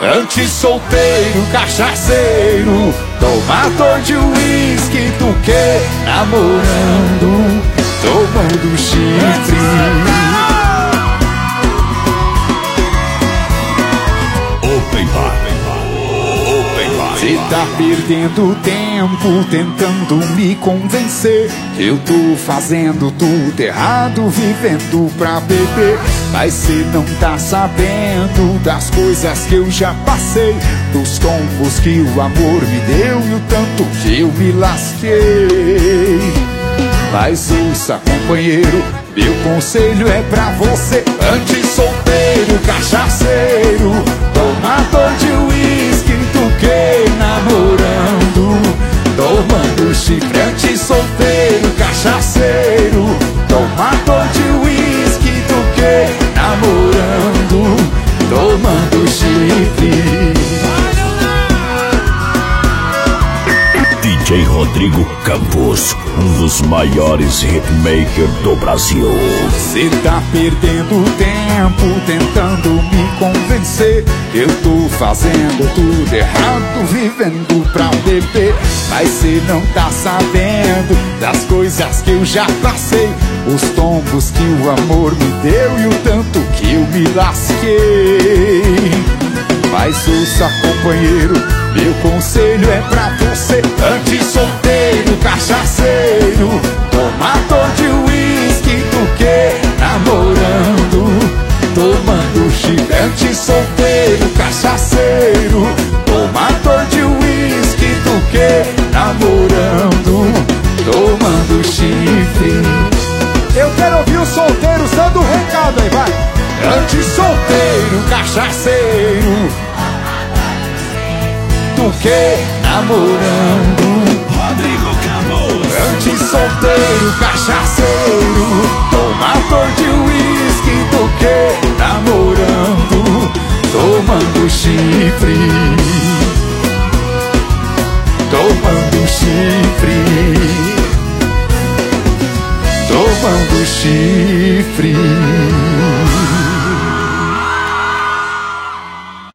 Antes solteiro, cachaceiro, tomador de uísque do que namorando, tomando chifre. Open Bar. Cê tá perdendo tempo tentando me convencer que eu tô fazendo tudo errado, vivendo pra beber. Mas cê não tá sabendo das coisas que eu já passei, dos tombos que o amor me deu e o tanto que eu me lasquei. Mas ouça, companheiro, meu conselho é pra você. Antes solteiro, cachaceiro, tomador de uísque do que namorando, tomando chifre. Antes solteiro, cachaceiro, tomador de uísque do que namorando, tomando chifre. DJ Rodrigo Campos, um dos maiores hitmakers do Brasil. Cê tá perdendo tempo tentando me convencer que eu tô fazendo tudo errado, vivendo pra beber. Mas cê não tá sabendo das coisas que eu já passei, os tombos que o amor me deu e o tanto que eu me lasquei. Mas ouça, companheiro, meu conselho é pra você. Antes solteiro, cachaceiro, tomador de uísque do que namorando, tomando chifre. Antes solteiro, cachaceiro, tomador de uísque do que namorando, tomando chifre. Eu quero ouvir os solteiros dando recado aí, vai! Antes solteiro, cachaceiro, do que namorando. Rodrigo Campos. Antes solteiro, cachaceiro, tomador de uísque do que namorando, tomando chifre, tomando chifre, tomando chifre.